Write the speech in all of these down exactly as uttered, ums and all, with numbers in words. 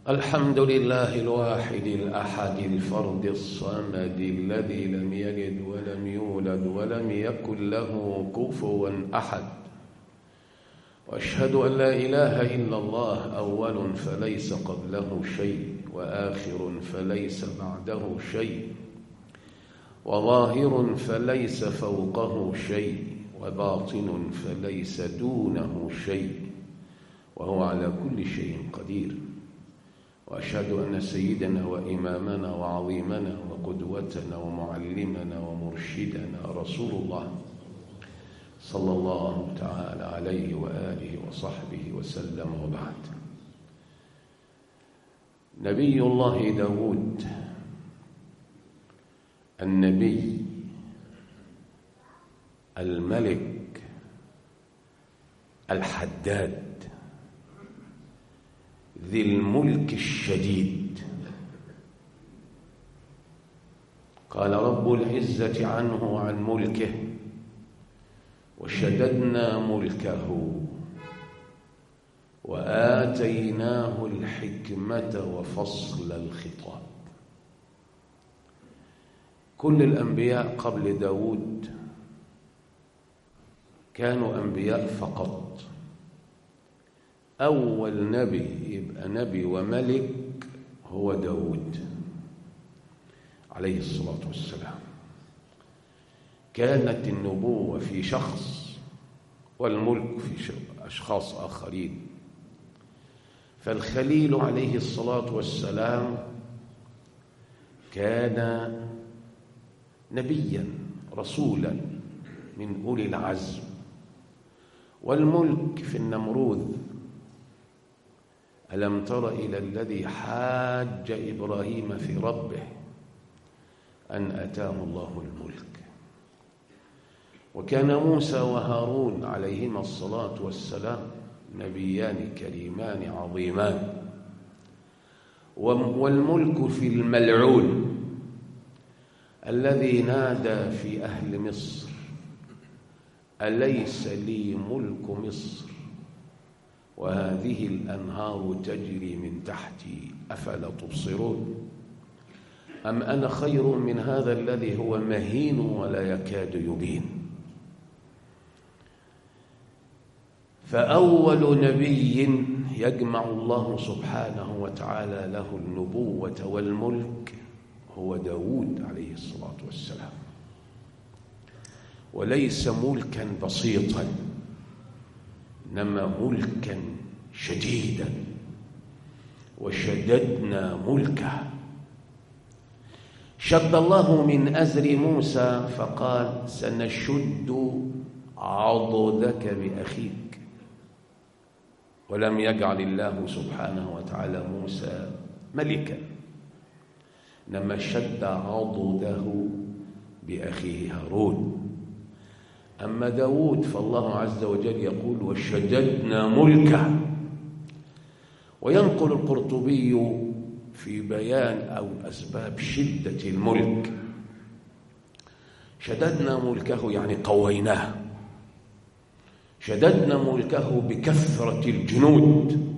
الحمد لله الواحد الأحد الفرد الصمد الذي لم يلد ولم يولد ولم يكن له كفوا أحد، وأشهد أن لا إله إلا الله أول فليس قبله شيء، وآخر فليس بعده شيء، وظاهر فليس فوقه شيء، وباطن فليس دونه شيء، وهو على كل شيء قدير. وأشهد أن سيدنا وإمامنا وعظيمنا وقدوتنا ومعلمنا ومرشدنا رسول الله صلى الله تعالى عليه وآله وصحبه وسلم، وبعد. نبي الله داود النبي الملك الحداد ذي الملك الشديد، قال رب العزة عنه وعن ملكه: وشددنا ملكه وآتيناه الحكمة وفصل الخطاب. كل الأنبياء قبل داود كانوا أنبياء فقط. أول نبي يبقى نبي وملك هو داود عليه الصلاة والسلام. كانت النبوة في شخص والملك في أشخاص آخرين. فالخليل عليه الصلاة والسلام كان نبيا رسولا من أولي العزم، والملك في النمروذ: ألم تر إلى الذي حاج إبراهيم في ربه أن أتاه الله الملك. وكان موسى وهارون عليهما الصلاة والسلام نبيان كريمان عظيمان. والملك في الملعون الذي نادى في أهل مصر: أليس لي ملك مصر وهذه الأنهار تجري من تحتي أفلا تبصرون أم أنا خير من هذا الذي هو مهين ولا يكاد يبين. فأول نبي يجمع الله سبحانه وتعالى له النبوة والملك هو داود عليه الصلاة والسلام. وليس ملكا بسيطا، إنما ملكا شديدا. وشددنا ملكه. شد الله من أزر موسى فقال: سنشد عضدك بأخيك. ولم يجعل الله سبحانه وتعالى موسى ملكا، إنما شد عضده بأخيه هارون. أما داود فالله عز وجل يقول: وشددنا ملكه. وينقل القرطبي في بيان أو أسباب شدة الملك: شددنا ملكه يعني قويناه. شددنا ملكه بكثرة الجنود،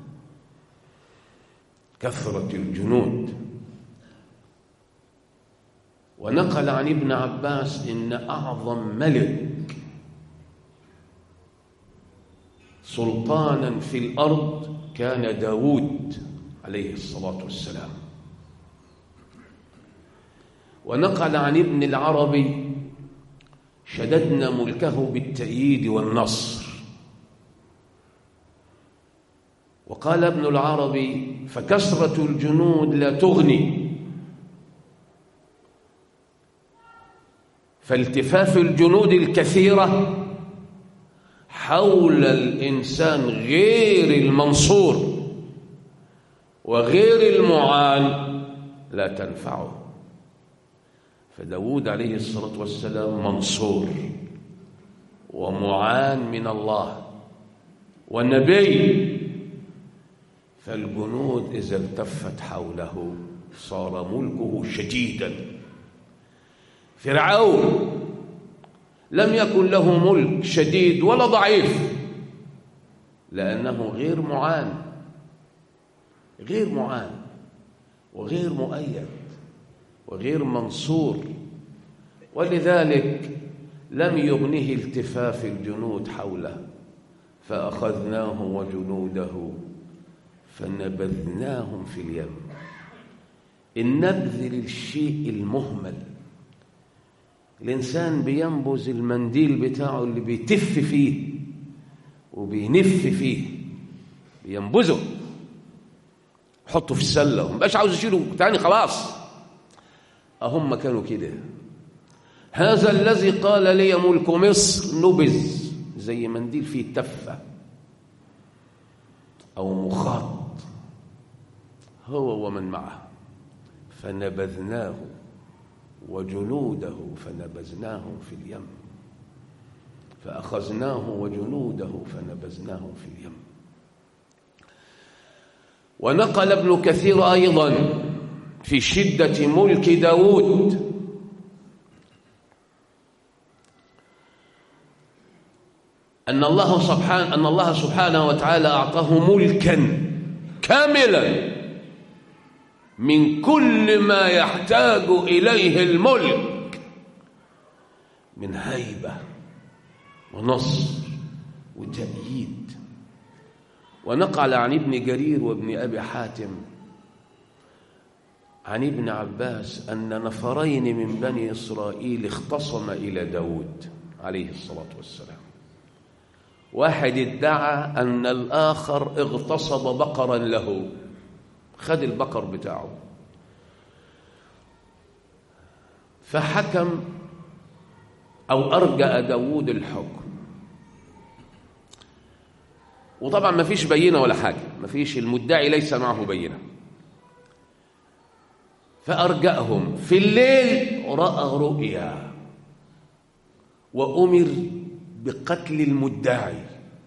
كثرة الجنود. ونقل عن ابن عباس إن أعظم ملك سلطانا في الأرض كان داود عليه الصلاة والسلام. ونقل عن ابن العربي: شددنا ملكه بالتأييد والنصر. وقال ابن العربي: فكثرة الجنود لا تغني، فالتفاف الجنود الكثيرة حول الإنسان غير المنصور وغير المعان لا تنفعه. فداود عليه الصلاة والسلام منصور ومعان من الله والنبي، فالجنود إذا التفت حوله صار ملكه شديدا. فرعون لم يكن له ملك شديد ولا ضعيف، لأنه غير معان. غير معان وغير مؤيد وغير منصور، ولذلك لم يغنه التفاف الجنود حوله، فأخذناه وجنوده فنبذناهم في اليم. النبذ للشيء المهمل. الإنسان بينبذ المنديل بتاعه اللي بيتف فيه وبينف فيه، بينبذه حطه في السلة ومبقاش عاوز يشيله تاني خلاص. أهم كانوا كده. هذا الذي قال لي ملك مصر نبذ زي منديل فيه تفة أو مخاط، هو ومن معه، فنبذناه وجنوده فنبذناهم في اليم، فأخذناه وجنوده فنبذناهم في اليم. ونقل ابن كثير أيضا في شدة ملك داود أن الله سبحانه أن الله سبحانه وتعالى أعطاه ملكا كاملا من كل ما يحتاج إليه الملك من هيبة ونصر وتأييد. ونقل عن ابن جرير وابن أبي حاتم عن ابن عباس أن نفرين من بني إسرائيل اختصم إلى داود عليه الصلاة والسلام. واحد ادعى أن الآخر اغتصب بقرا له، خد البقر بتاعه، فحكم أو أرجأ داود الحكم. وطبعا ما فيش بينة ولا حاجة، ما فيش، المدعي ليس معه بينة. فأرجأهم في الليل، رأى رؤيا وأمر بقتل المدعي.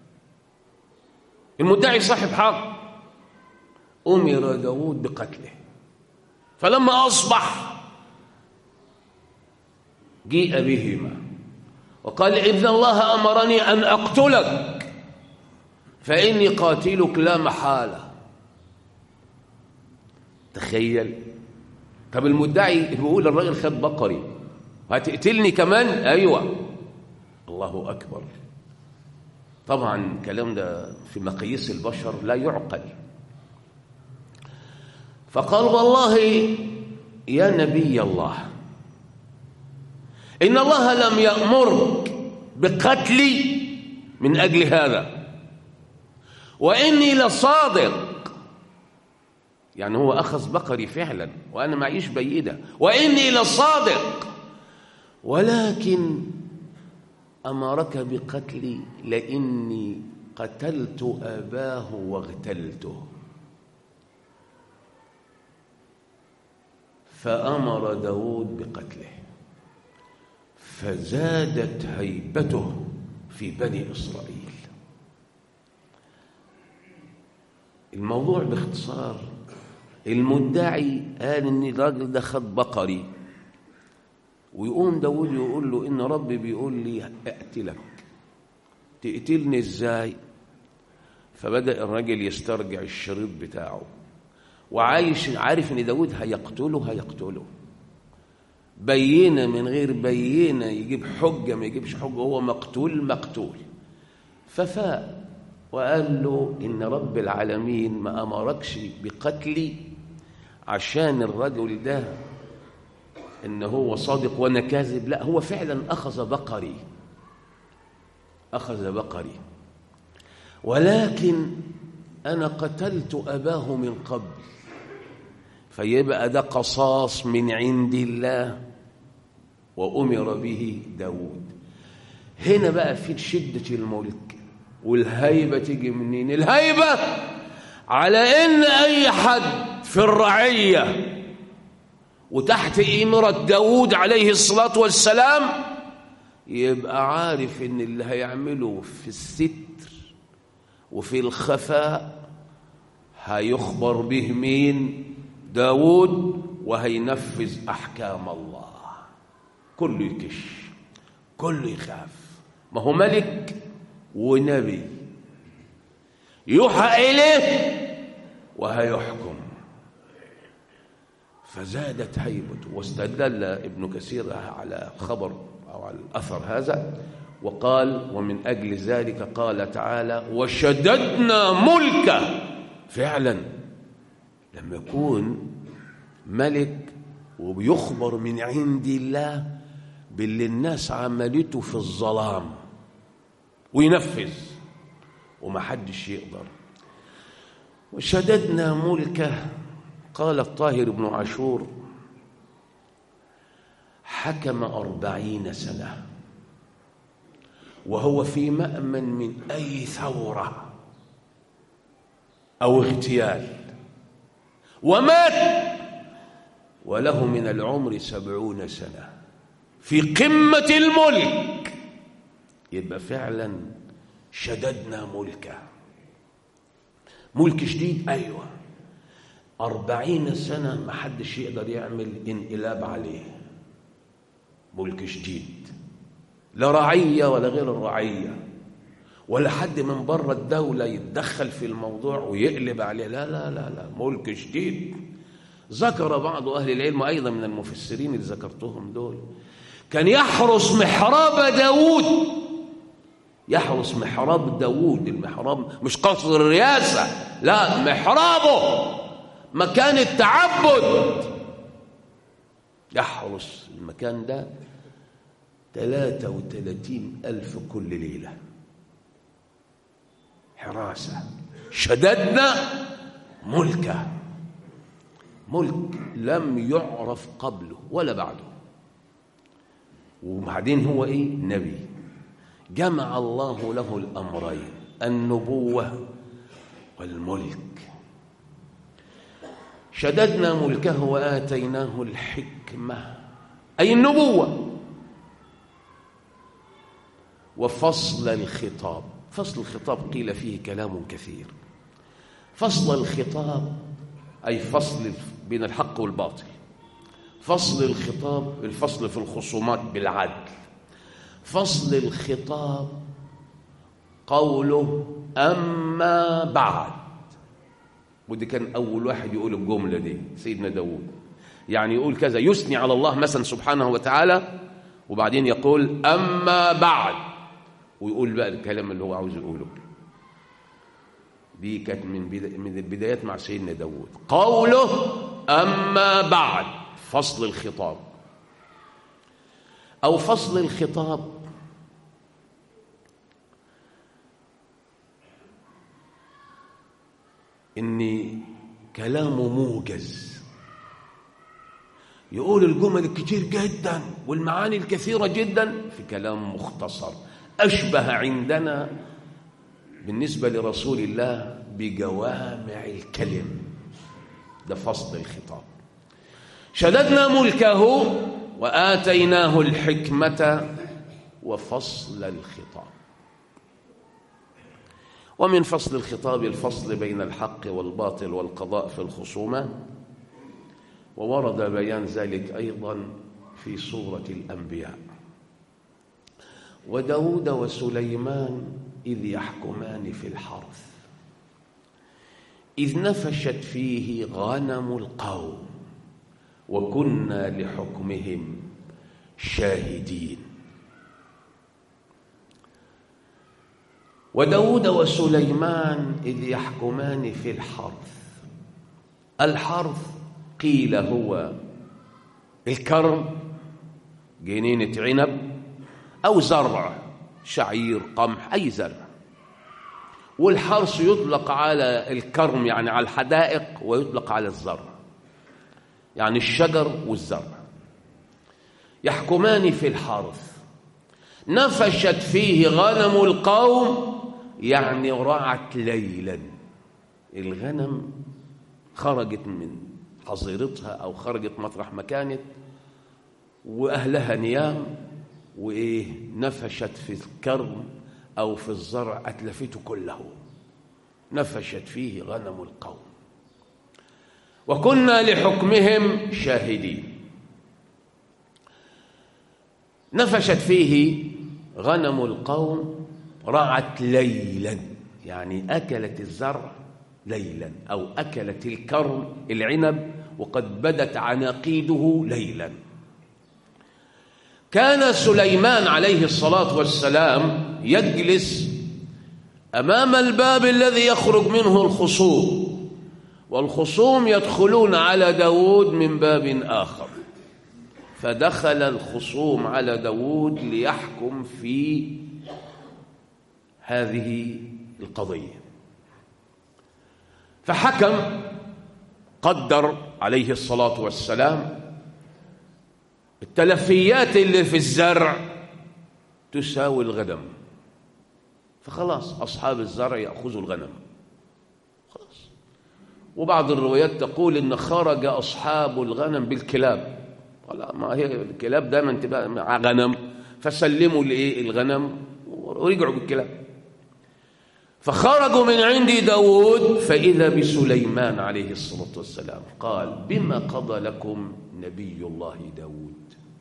المدعي صاحب حق، أمر داود بقتله. فلما أصبح جيء بهما وقال إن الله أمرني أن أقتلك فإني قاتلك لا محالة. تخيل. طب المدعي بيقول الراجل خد بقري، هتقتلني كمان؟ أيوة. الله أكبر. طبعا الكلام ده في مقاييس البشر لا يعقل. فقال والله يا نبي الله إن الله لم يأمرك بقتلي من أجل هذا، وإني لصادق. يعني هو أخذ بقري فعلا وأنا معيش بيدة، وإني لصادق، ولكن أمرك بقتلي لإني قتلت أباه واغتلته. فأمر داود بقتله، فزادت هيبته في بني إسرائيل. الموضوع باختصار، المدعي قال إن الراجل ده خد بقري، ويقوم داود يقول له إن ربي بيقول لي أقتلك. تقتلني إزاي؟ فبدأ الراجل يسترجع الشريط بتاعه، وعايش عارف إن داود هيقتله هيقتله بينة من غير بينة، يجيب حجة ما يجيبش حجة، هو مقتول مقتول. ففاق وقال له إن رب العالمين ما أمركش بقتلي عشان الرجل ده إن هو صادق وأنا كاذب، لا، هو فعلا أخذ بقري أخذ بقري ولكن أنا قتلت أباه من قبل، فيبقى ده قصاص من عند الله وأمر به داود. هنا بقى في شدة الملك والهيبة. تيجي منين الهيبة؟ على إن أي حد في الرعية وتحت إمرة داود عليه الصلاة والسلام يبقى عارف إن اللي هيعمله في الستر وفي الخفاء هيخبر به مين؟ داود، وهينفذ أحكام الله. كله يكش، كله يخاف، ما هو ملك ونبي يوحى إليه وهيحكم. فزادت هيبته. واستدل ابن كثير على خبر أو على الأثر هذا وقال: ومن أجل ذلك قال تعالى: وشددنا ملكه. فعلا لما يكون ملك وبيخبر من عند الله باللي الناس عملته في الظلام وينفذ ومحدش يقدر. وشددنا ملكه. قال الطاهر بن عاشور: حكم أربعين سنة وهو في مأمن من أي ثورة أو اغتيال، ومات وله من العمر سبعون سنة في قمة الملك. يبقى فعلا شددنا ملكه. ملك شديد، أيوة. أربعين سنة ما حدش يقدر يعمل انقلاب عليه. ملك شديد، لا رعية ولا غير الرعية ولا حد من بره الدولة يتدخل في الموضوع ويقلب عليه. لا لا لا لا، ملك شديد. ذكر بعض أهل العلم أيضا من المفسرين اللي ذكرتهم دول، كان يحرس محراب داود. يحرس محراب داود. المحراب مش قصر الرئاسة، لا، محرابه مكان التعبد. يحرس المكان ده ثلاثة وثلاثين ألف كل ليلة حراسة. شددنا ملكه. ملك لم يعرف قبله ولا بعده. وبعدين هو ايه؟ نبي. جمع الله له الأمرين، النبوة والملك. شددنا ملكه وآتيناه الحكمة، أي النبوة، وفصل الخطاب. فصل الخطاب قيل فيه كلام كثير. فصل الخطاب أي فصل بين الحق والباطل. فصل الخطاب الفصل في الخصومات بالعدل. فصل الخطاب قوله أما بعد. ودي كان أول واحد يقول الجملة دي سيدنا داود. يعني يقول كذا، يثني على الله مثلا سبحانه وتعالى، وبعدين يقول أما بعد، ويقول بقى الكلام اللي هو عاوز يقوله. دي كانت من من البدايات مع سيدنا داود، قوله أما بعد. فصل الخطاب أو فصل الخطاب إن كلامه موجز، يقول الجمل الكتير جدا والمعاني الكثيرة جدا في كلام مختصر، أشبه عندنا بالنسبة لرسول الله بجوامع الكلم. ده فصل الخطاب. شددنا ملكه وآتيناه الحكمة وفصل الخطاب. ومن فصل الخطاب الفصل بين الحق والباطل والقضاء في الخصومة، وورد بيان ذلك أيضا في سورة الأنبياء. وداود وسليمان إذ يحكمان في الحرث إذ نفشت فيه غنم القوم وكنا لحكمهم شاهدين. وداود وسليمان إذ يحكمان في الحرث. الحرث قيل هو الكرم، جنينة عنب أو زرع، شعير، قمح، أي زرع. والحرث يطلق على الكرم يعني على الحدائق، ويطلق على الزرع يعني الشجر والزرع. يحكمان في الحرث. نفشت فيه غنم القوم يعني رعت ليلا. الغنم خرجت من حظيرتها أو خرجت مطرح ما كانت وأهلها نيام، وإيه نفشت في الكرم أو في الزرع أتلفته كله. نفشت فيه غنم القوم وكنا لحكمهم شاهدين. نفشت فيه غنم القوم رعت ليلا يعني أكلت الزرع ليلا، أو أكلت الكرم العنب وقد بدت عناقيده ليلا. كان سليمان عليه الصلاة والسلام يجلس أمام الباب الذي يخرج منه الخصوم، والخصوم يدخلون على داود من باب آخر، فدخل الخصوم على داود ليحكم في هذه القضية. فحكم، قدر عليه الصلاة والسلام التلفيات اللي في الزرع تساوي الغنم، فخلاص أصحاب الزرع يأخذوا الغنم خلاص. وبعض الروايات تقول إن خرج أصحاب الغنم بالكلاب، لا ما هي الكلاب دائما تبقى مع غنم، فسلموا لإيه الغنم ورجعوا بالكلاب. فخرجوا من عند داود فإذا بسليمان عليه الصلاة والسلام. قال: بما قضى لكم نبي الله داود؟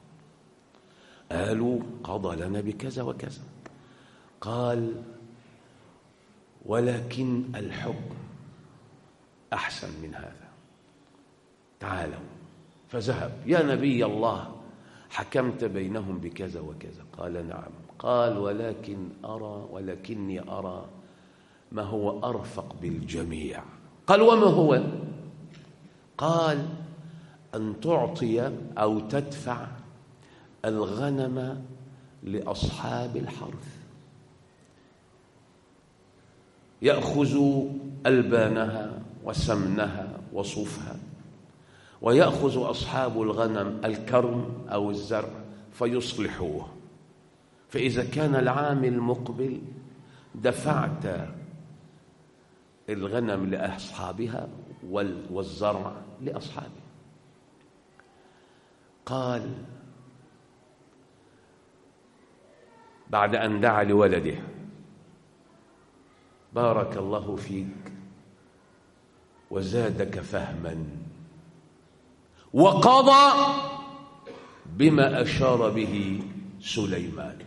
قالوا: قضى لنا بكذا وكذا. قال: ولكن الحكم أحسن من هذا، تعالوا. فذهب: يا نبي الله، حكمت بينهم بكذا وكذا. قال: نعم. قال: ولكن أرى ولكني أرى ما هو أرفق بالجميع. قال: وما هو؟ قال: أن تعطي أو تدفع الغنم لأصحاب الحرث، يأخذ ألبانها وسمنها وصوفها، ويأخذ أصحاب الغنم الكرم أو الزرع فيصلحوه، فإذا كان العام المقبل دفعت الغنم لأصحابها والزرع لأصحابه. قال: بعد أن دعا لولده: بارك الله فيك وزادك فهما، وقضى بما أشار به سليمان.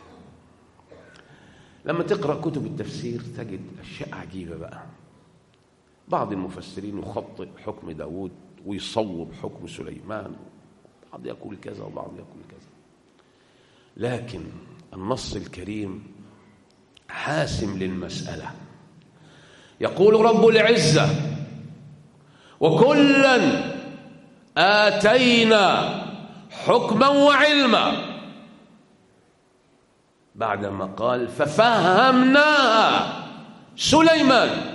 لما تقرأ كتب التفسير تجد أشياء عجيبة بقى. بعض المفسرين يخطئ حكم داود ويصوب حكم سليمان، بعض يقول كذا وبعض يقول كذا، لكن النص الكريم حاسم للمسألة. يقول رب العزة: وكلا آتينا حكما وعلما، بعدما قال: ففهمناها سليمان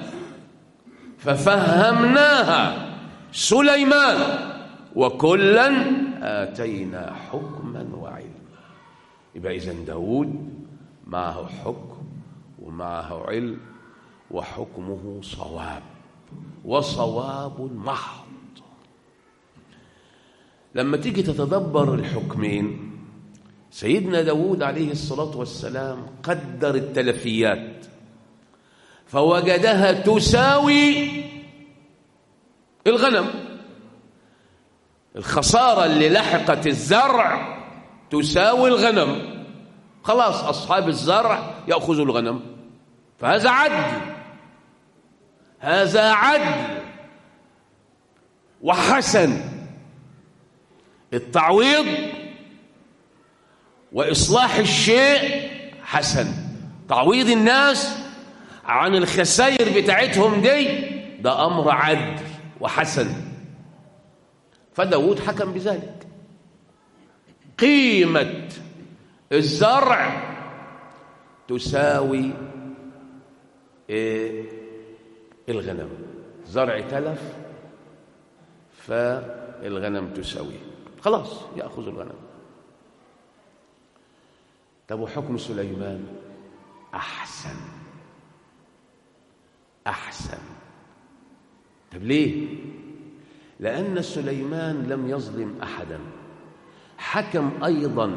ففهمناها سليمان وكلا آتينا حكما وعلما. يبقى إذن داود معه حكم ومعه علم، وحكمه صواب، وصواب محض. لما تيجي تتدبر الحكمين، سيدنا داود عليه الصلاة والسلام قدر التلفيات فوجدها تساوي الغنم. الخسارة اللي لحقت الزرع تساوي الغنم، خلاص أصحاب الزرع يأخذوا الغنم. فهذا عدل، هذا عدل وحسن. التعويض وإصلاح الشيء حسن، تعويض الناس عن الخسائر بتاعتهم دي ده أمر عدل وحسن. فداود حكم بذلك. قيمة الزرع تساوي إيه؟ الغنم. زرع تلف فالغنم تساويه، خلاص يأخذ الغنم. طب وحكم سليمان أحسن أحسن. طب ليه؟ لأن سليمان لم يظلم أحدا، حكم أيضا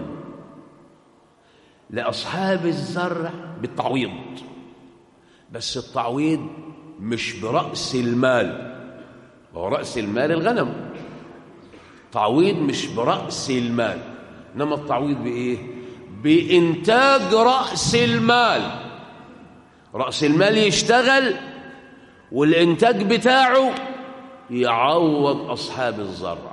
لأصحاب الزرع بالتعويض، بس التعويض مش برأس المال، هو رأس المال الغنم. تعويض مش برأس المال، إنما التعويض بإيه؟ بإنتاج رأس المال. رأس المال يشتغل والإنتاج بتاعه يعوض أصحاب الزرع،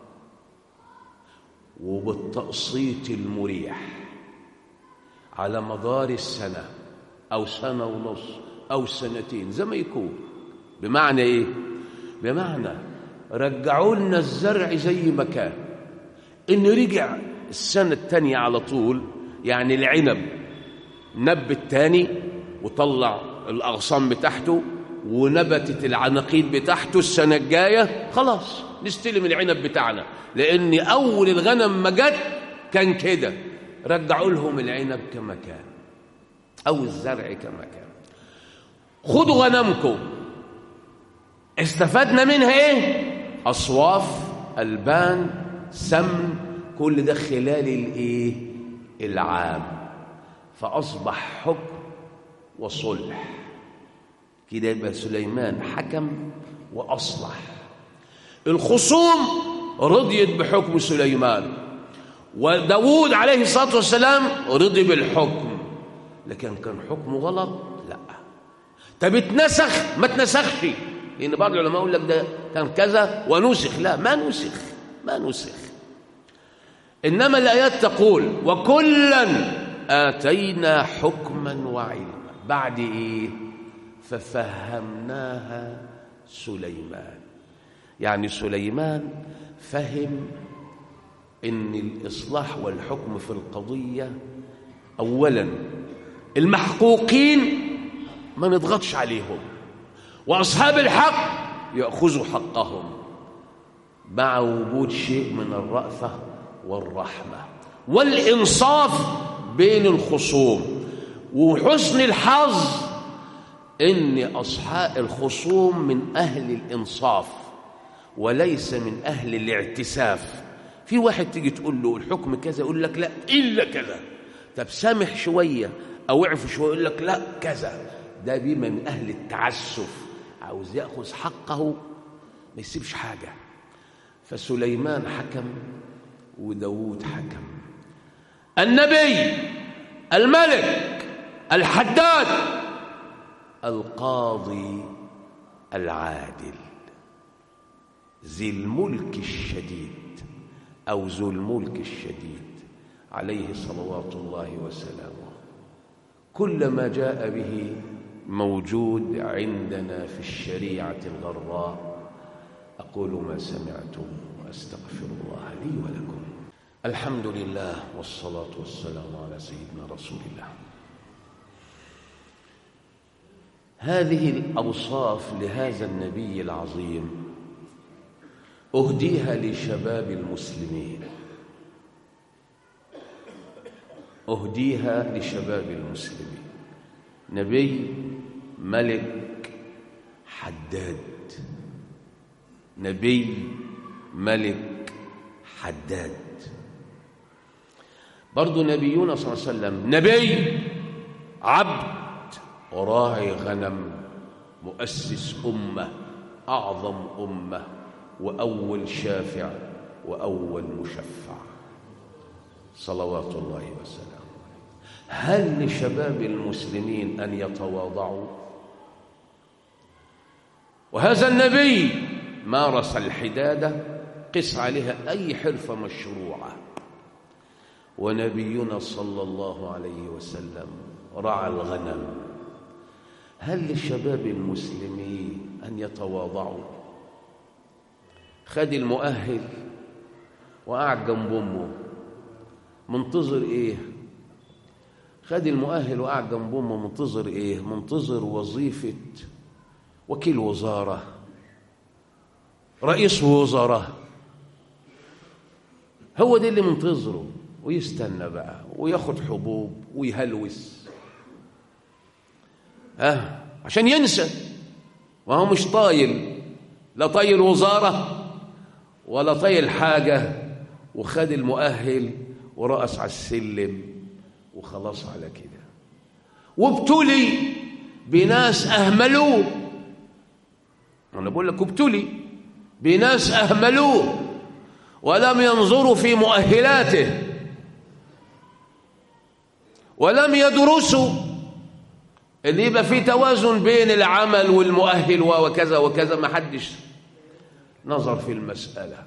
وبالتقسيط المريح على مدار السنة أو سنة ونص أو سنتين زي ما يكون. بمعنى إيه؟ بمعنى رجعوا لنا الزرع زي ما كان، إن رجع السنة التانية على طول، يعني العنب نبت تاني وطلع الأغصان بتاعته ونبتت العناقيد بتاعته السنة الجاية، خلاص نستلم العنب بتاعنا، لأن أول الغنم ما جت كان كده. رجعوا لهم العنب كما كان أو الزرع كما كان. خدوا غنمكم، استفدنا منها إيه؟ أصواف، ألبان، سمن، كل ده خلال الإيه؟ العام. فأصبح حكم وصلح كده. يبقى سليمان حكم وأصلح. الخصوم رضيت بحكم سليمان، وداود عليه الصلاة والسلام رضي بالحكم، لكن كان حكمه غلط؟ لا. طب اتنسخ؟ ما اتنسخش، لأن بعض العلماء يقول لك ده كان كذا ونسخ. لا، ما نسخ، ما نسخ. إنما الآيات تقول وكلا آتينا حكما وعلما. بعد إيه؟ ففهمناها سليمان. يعني سليمان فهم إن الإصلاح والحكم في القضية أولا المحقوقين ما نضغطش عليهم، وأصحاب الحق يأخذوا حقهم، مع وجود شيء من الرأفة والرحمة والإنصاف بين الخصوم. وحسن الحظ إن أصحاب الخصوم من أهل الإنصاف وليس من أهل الاعتساف. في واحد تيجي تقول له الحكم كذا يقول لك لا إلا كذا، طب سامح شوية أو اعف شوية يقول لك لا كذا. ده بما من أهل التعسف، عاوز يأخذ حقه ما يسيبش حاجة. فسليمان حكم وداود حكم. النبي، الملك، الحداد، القاضي العادل، ذي الملك الشديد أو ذو الملك الشديد عليه صلوات الله وسلامه. كل ما جاء به موجود عندنا في الشريعة الغراء. أقول ما سمعتم وأستغفر الله لي ولكم. الحمد لله والصلاة والسلام على سيدنا رسول الله. هذه الأوصاف لهذا النبي العظيم أهديها لشباب المسلمين، أهديها لشباب المسلمين. نبي، ملك، حداد. نبي، ملك، حداد. برضو نبينا صلى الله عليه وسلم نبي، عبد، راعي غنم، مؤسس أمة، أعظم أمة، وأول شافع وأول مشفع صلوات الله وسلامه. هل لشباب المسلمين أن يتواضعوا؟ وهذا النبي مارس الحدادة، قس عليها أي حرفة مشروعة. ونبينا صلى الله عليه وسلم رعى الغنم. هل للشباب المسلمين أن يتواضعوا؟ خد المؤهل وقعد جنب أمه، منتظر إيه؟ خد المؤهل وقعد جنب أمه، منتظر إيه؟ منتظر وظيفة وكيل وزارة، رئيس وزراء. هو ده اللي منتظره، ويستنى بقى وياخد حبوب ويهلوس اه عشان ينسى. وهو مش طايل، لا طايل وزارة ولا طايل حاجة، وخد المؤهل ورقص على السلم وخلاص على كده. وابتلي بناس أهملوه. أنا بقول لك ابتلي بناس أهملوه ولم ينظروا في مؤهلاته ولم يدرسوا اللي يبقى فيه توازن بين العمل والمؤهل وكذا وكذا، ما حدش نظر في المسألة.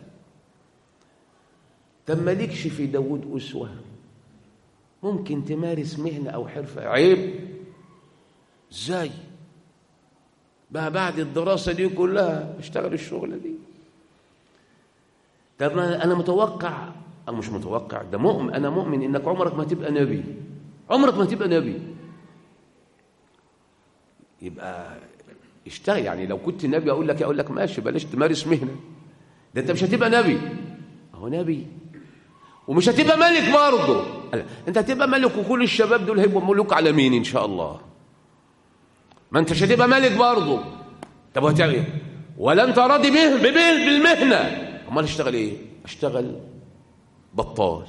طب مالكش في داود أسوة؟ ممكن تمارس مهنة أو حرفة؟ عيب. ازاي بقى بعد الدراسة دي كلها اشتغل الشغلة دي؟ طب أنا متوقع أو مش متوقع، ده مؤمن، أنا مؤمن إنك عمرك ما تبقى نبي، عمرك ما تبقى نبي. يبقى اشتغل. يعني لو كنت نبي أقول لك أقول لك ماشي بلاش تمارس مهنة، ده أنت مش هتبقى نبي. هو نبي ومش هتبقى ملك برضه. أنت هتبقى ملك وكل الشباب دول هيبقوا ملوك على مين إن شاء الله؟ ما أنتش هتبقى ملك برضه. طب هتعمل إيه؟ ولا أنت راضي به بالمهنة؟ أمال اشتغل إيه؟ اشتغل بطال.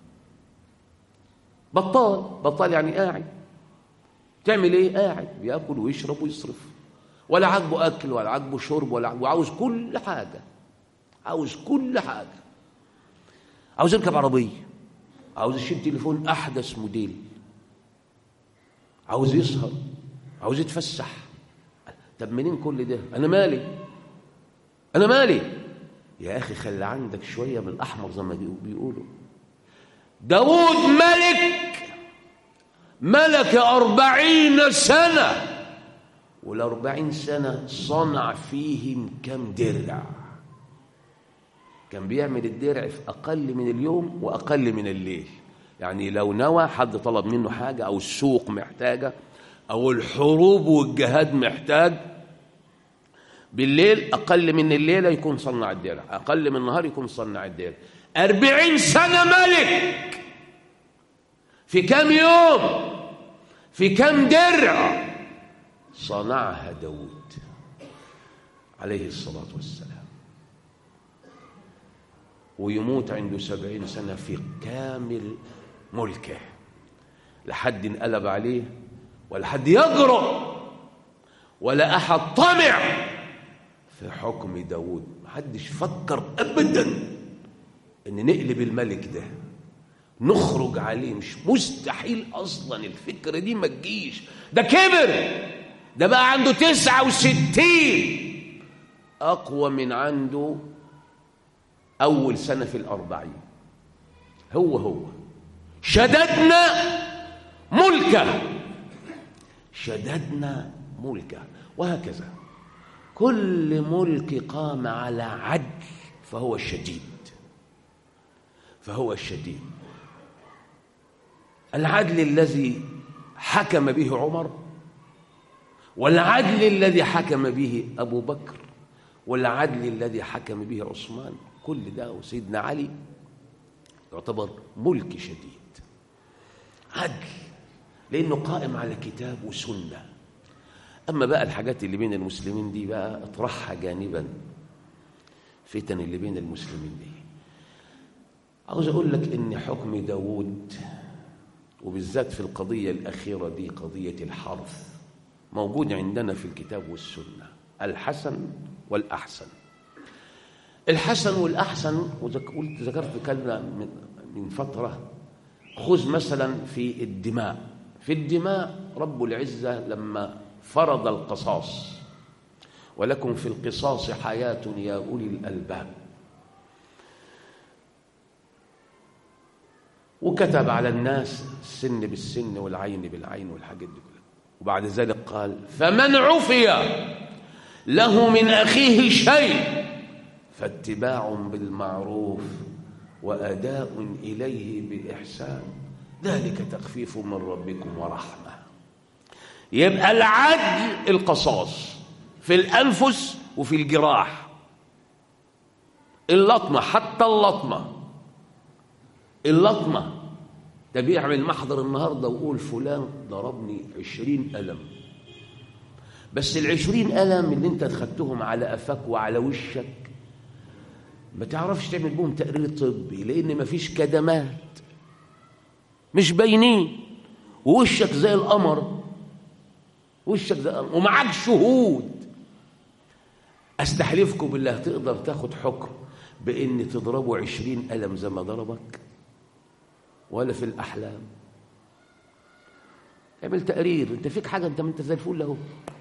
بطال بطال يعني قاعد. تعمل ايه؟ قاعد بياكل ويشرب ويصرف، ولا عاجبه اكل ولا عاجبه شرب ولا عاجبه، عاوز كل حاجه، عاوز كل حاجه، عاوز يركب عربيه، عاوز يشيل تليفون احدث موديل، عاوز يسهر، عاوز يتفسح. طب منين كل ده؟ انا مالي انا مالي يا اخي. خلي عندك شويه من الاحمر زي ما بيقولوا. داود ملك ملك أربعين سنة، والأربعين سنة صنع فيهم كم درع. كان بيعمل الدرع في أقل من اليوم وأقل من الليل. يعني لو نوى حد طلب منه حاجة، أو السوق محتاجة، أو الحروب والجهاد محتاج، بالليل أقل من الليلة يكون صنع الدرع، أقل من النهار يكون صنع الدرع. أربعين سنة ملك، في كم يوم، في كم درع صنعها داود عليه الصلاة والسلام. ويموت عنده سبعين سنة في كامل ملكه، لحد انقلب عليه، ولا حد يجرؤ، ولا أحد طمع في حكم داود. محدش فكر أبدا إن نقلب الملك ده، نخرج عليه. مش مستحيل أصلا الفكرة دي ما تجيش. ده كبر، ده بقى عنده تسعة وستين، أقوى من عنده أول سنة في الأربعين. هو هو شددنا ملكه، شددنا ملكه. وهكذا كل ملك قام على عدل فهو الشديد، فهو الشديد. العدل الذي حكم به عمر، والعدل الذي حكم به أبو بكر، والعدل الذي حكم به عثمان، كل ده وسيدنا علي يعتبر ملك شديد. عدل لأنه قائم على كتاب وسنة. أما بقى الحاجات اللي بين المسلمين دي بقى اطرحها جانبا، فتن اللي بين المسلمين دي. عاوز أقول لك إن حكم داود، وبالذات في القضية الأخيرة دي، قضية الحرث، موجود عندنا في الكتاب والسنة. الحسن والأحسن. الحسن والأحسن، وقلت ذكرت كلمة من فترة، خذ مثلا في الدماء. في الدماء رب العزة لما فرض القصاص، ولكم في القصاص حياة يا أولي الألباب، وكتب على الناس السن بالسن والعين بالعين والحاجات دي كلها. وبعد ذلك قال: فمن عفي له من أخيه شيء فاتباع بالمعروف وأداء إليه بإحسان ذلك تخفيف من ربكم ورحمة. يبقى العدل القصاص في الأنفس وفي الجراح، اللطمة، حتى اللطمة اللطمة ده بيعمل محضر النهاردة ويقول فلان ضربني عشرين ألم، بس العشرين ألم اللي انت اتخدتهم على أفاك وعلى وشك ما تعرفش تعمل بهم تقرير طبي، لأن ما فيش كدمات، مش باينين، ووشك زي القمر، وشك زي القمر ومعاك شهود. أستحلفكم بالله تقدر تاخد حكم بإن تضربه عشرين ألم زي ما ضربك؟ ولا في الأحلام؟ اعمل تقرير، انت فيك حاجه، انت ما انت زي الفل اهو.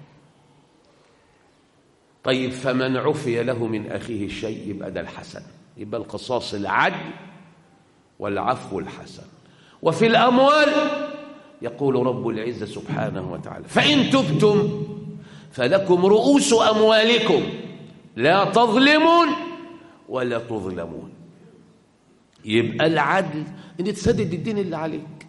طيب فمن عفي له من اخيه الشيء يبقى ده الحسن، يبقى القصاص العدل والعفو الحسن. وفي الاموال يقول رب العزه سبحانه وتعالى: فان تبتم فلكم رؤوس اموالكم لا تظلمون ولا تظلمون. يبقى العدل ان تسدد الدين اللي عليك.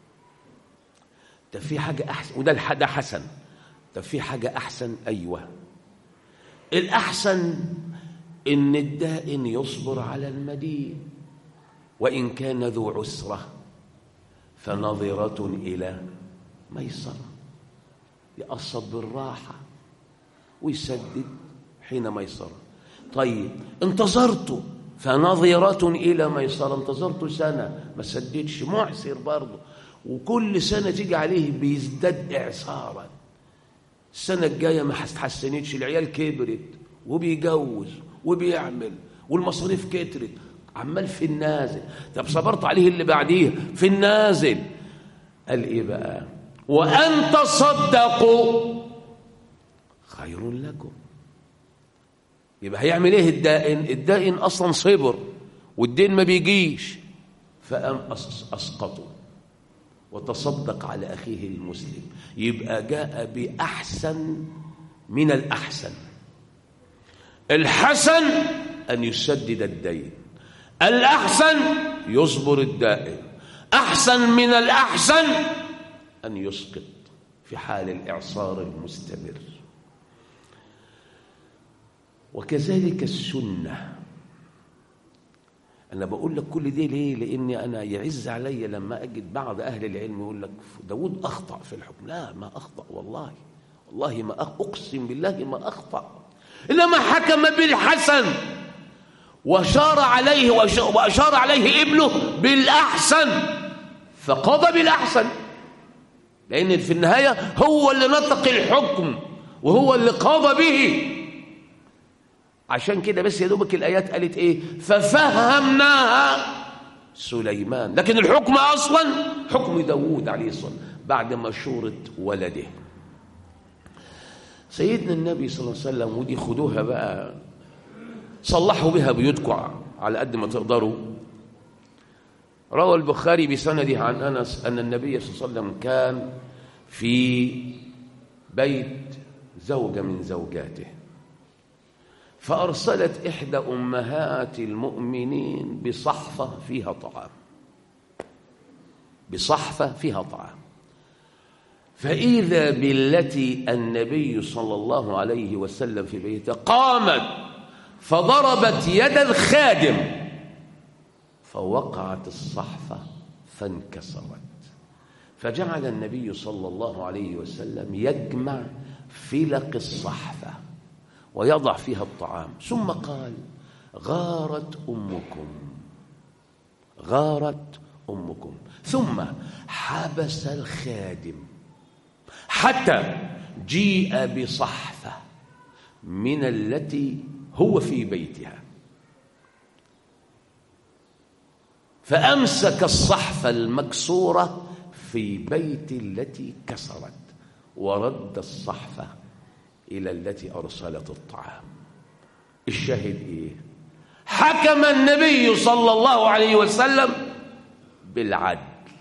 ده في حاجه احسن، وده ده حسن. ده في حاجه احسن، ايوه الأحسن إن الدائن يصبر على المدين، وإن كان ذو عسرة فنظرة إلى ميسرة، يقسط بالراحة ويسدد حين ميسرة. طيب انتظرته فنظرة إلى ميسرة، انتظرته سنة ما سددش، معسر برضه، وكل سنة تيجي عليه بيزداد إعسارا. السنة الجاية ما حسنتش، العيال كبرت وبيجوز وبيعمل والمصاريف كترت، عمال في النازل. طب صبرت عليه اللي بعديه في النازل. قال ايه بقى؟ وأن تصدقوا خير لكم. يبقى هيعمل ايه الدائن؟ الدائن اصلا صبر والدين ما بيجيش، فقام اسقطه وتصدق على أخيه المسلم. يبقى جاء بأحسن من الأحسن. الحسن أن يسدد الدين، الأحسن يصبر الدائن، أحسن من الأحسن أن يسقط في حال الإعصار المستمر. وكذلك السنة. أنا بقول لك كل دي ليه؟ لأني أنا يعز علي لما أجد بعض أهل العلم يقول لك داود أخطأ في الحكم. لا، ما أخطأ والله، والله ما أقسم بالله ما أخطأ، إنما حكم بالحسن وأشار عليه وأشار عليه ابنه بالأحسن، فقضى بالأحسن، لأن في النهاية هو اللي نطق الحكم وهو اللي قضى به. عشان كده بس يا دوبك الآيات قالت إيه؟ ففهمناها سليمان، لكن الحكم أصلا حكم داود عليه الصلاة بعد مشورة ولده سيدنا النبي صلى الله عليه وسلم. ودي خدوها بقى صلحوا بها بيوتكم على قد ما تقدروا. روى البخاري بسنده عن أنس أن النبي صلى الله عليه وسلم كان في بيت زوجة من زوجاته، فأرسلت إحدى أمهات المؤمنين بصحفة فيها طعام، بصحفة فيها طعام، فإذا بالتي النبي صلى الله عليه وسلم في بيته قامت فضربت يد الخادم فوقعت الصحفة فانكسرت، فجعل النبي صلى الله عليه وسلم يجمع فلق الصحفة ويضع فيها الطعام، ثم قال: غارت أمكم، غارت أمكم. ثم حبس الخادم حتى جيء بصحفة من التي هو في بيتها، فأمسك الصحفة المكسورة في بيت التي كسرت ورد الصحفة إلى التي أرسلت الطعام. الشاهد إيه؟ حكم النبي صلى الله عليه وسلم بالعدل.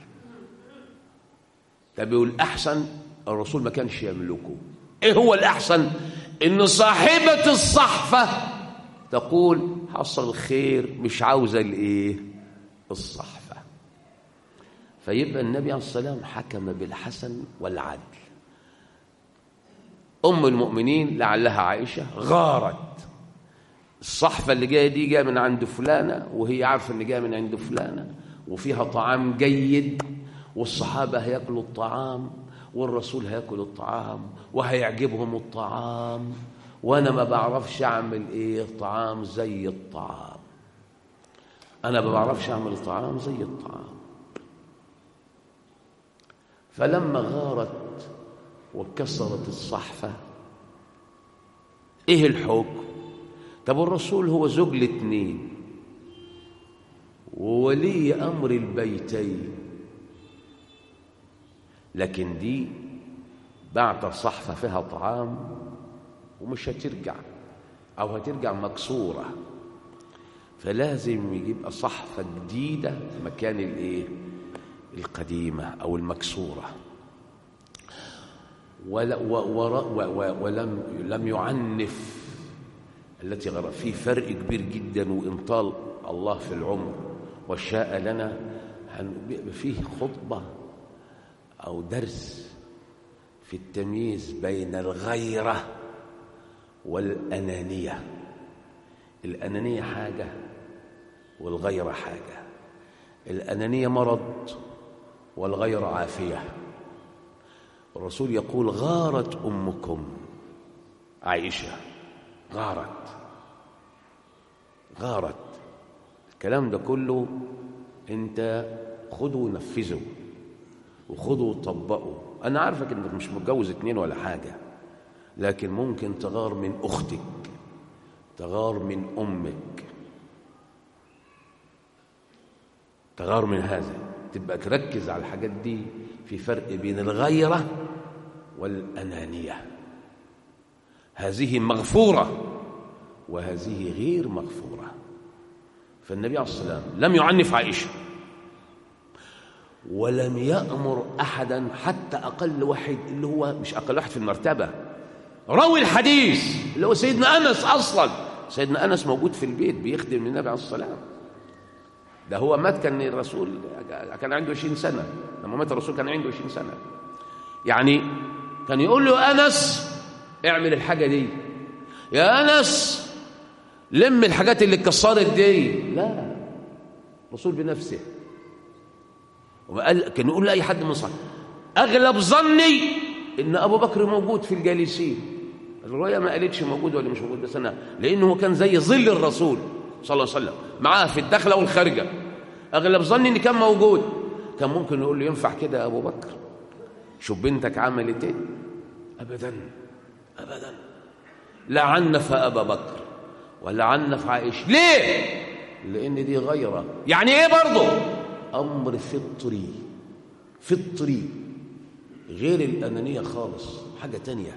ده بيقول أحسن الرسول ما كانش يملكه. إيه هو الأحسن؟ إن صاحبة الصحفة تقول حصل الخير، مش عاوزة الإيه؟ الصحفة. فيبقى النبي عليه الصلاة والسلام حكم بالحسن والعدل. أم المؤمنين لعلها عائشة غارت، الصحفة اللي جاية دي جاية من عند فلانة، وهي عارفة إن جاية من عند فلانة وفيها طعام جيد، والصحابة هياكلوا الطعام والرسول هياكل الطعام وهيعجبهم الطعام، وأنا ما بعرفش أعمل إيه طعام زي الطعام، أنا ما بعرفش أعمل طعام زي الطعام. فلما غارت وكسرت الصحفة، إيه الحكم؟ طب الرسول هو زوج الاثنين وولي أمر البيتين، لكن دي بعت صحفة فيها طعام ومش هترجع، أو هترجع مكسورة، فلازم يجيب صحفة جديدة مكان الايه القديمة أو المكسورة. ولم لم يعنف التي غرق. في فرق كبير جدا، وإن طال الله في العمر وشاء لنا فيه خطبة أو درس في التمييز بين الغيرة والأنانية. الأنانية حاجة والغيرة حاجة. الأنانية مرض والغيرة عافية. الرسول يقول غارت أمكم عائشة، غارت غارت. الكلام ده كله انت خدوا ونفذوا وخدوا وطبقوا. انا عارفك انك مش متجوز اتنين ولا حاجة، لكن ممكن تغار من اختك، تغار من امك، تغار من هذا. تبقى تركز على الحاجات دي. في فرق بين الغيرة والأنانية. هذه مغفورة وهذه غير مغفورة. فالنبي عليه الصلاة والسلام لم يعنف عائشة، ولم يأمر أحدا حتى أقل واحد، اللي هو مش أقل واحد في المرتبة، راوي الحديث اللي هو سيدنا أنس. أصلا سيدنا أنس موجود في البيت بيخدم النبي عليه الصلاة والسلام. ده هو مات كان الرسول كان عنده عشرين سنة. لما مات الرسول كان عنده عشرين سنة. يعني كان يقول له أنس اعمل الحاجة دي، يا أنس لم الحاجات اللي اتكسرت دي. لا، الرسول بنفسه. وقال كان يقول لأي حد من صحابه أغلب ظني إن أبو بكر موجود في الجالسين. الرواية ما قالتش موجود ولا مش موجود، بس أنا لأنه كان زي ظل الرسول صلى الله عليه وسلم معاه في الدخلة والخارجة. أغلب ظني إن كان موجود. كان ممكن يقول له ينفع كده يا أبو بكر؟ شوف بنتك عملت ايه. أبدا أبدا. لا عنف أبا بكر ولا عنف عائشة. ليه؟ لأن دي غيرة. يعني إيه برضه؟ أمر فطري فطري غير الأنانية خالص، حاجة تانية.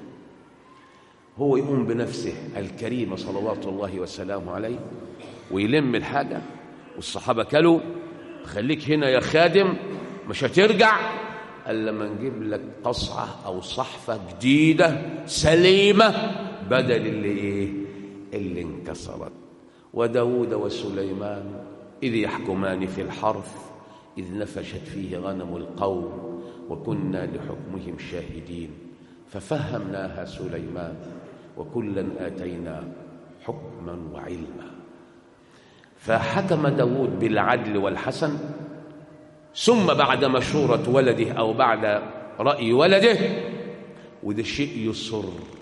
هو يقوم بنفسه الكريمة صلوات الله وسلامه عليه ويلم الحاجة، والصحابة كلوا. خليك هنا يا خادم، مش هترجع إلا لما نجيب لك قصعة أو صحفة جديدة سليمة بدل اللي إيه اللي انكسرت. وداود وسليمان إذ يحكمان في الحرث إذ نفشت فيه غنم القوم وكنا لحكمهم شاهدين ففهمناها سليمان وكلا آتينا حكما وعلما. فحكم داود بالعدل والحسن، ثم بعد مشورة ولده أو بعد رأي ولده. وده شيء يسر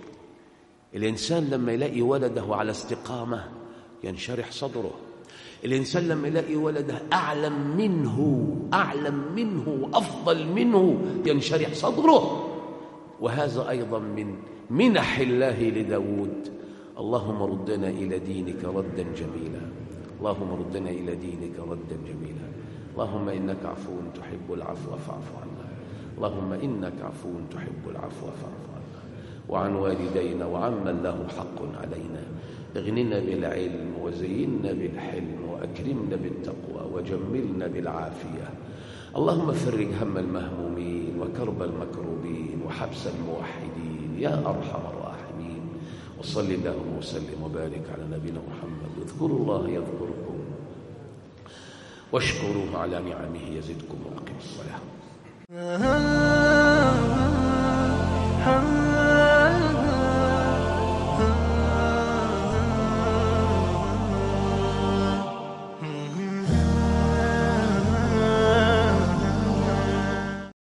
الإنسان لما يلاقي ولده على استقامة ينشرح صدره. الإنسان لما يلاقي ولده أعلم منه أعلم منه أفضل منه ينشرح صدره. وهذا أيضا من منح الله لداود. اللهم ردنا إلى دينك ردا جميلا، اللهم ردنا إلى دينك ردا جميلا. اللهم إنك عفو تحب العفو فاعف عنا، اللهم إنك عفو تحب العفو فاعف عنا. وعن والدينا وعمن له حق علينا. اغننا بالعلم وزينا بالحلم وأكرمنا بالتقوى وجملنا بالعافية. اللهم فرج هم المهمومين وكرب المكروبين وحبس الموحدين يا أرحم الراحمين. وصل اللهم وسلم وبارك على نبينا محمد. اذكروا الله يذكركم واشكروه على نعمه يزدكم وأقيموا الصلاة.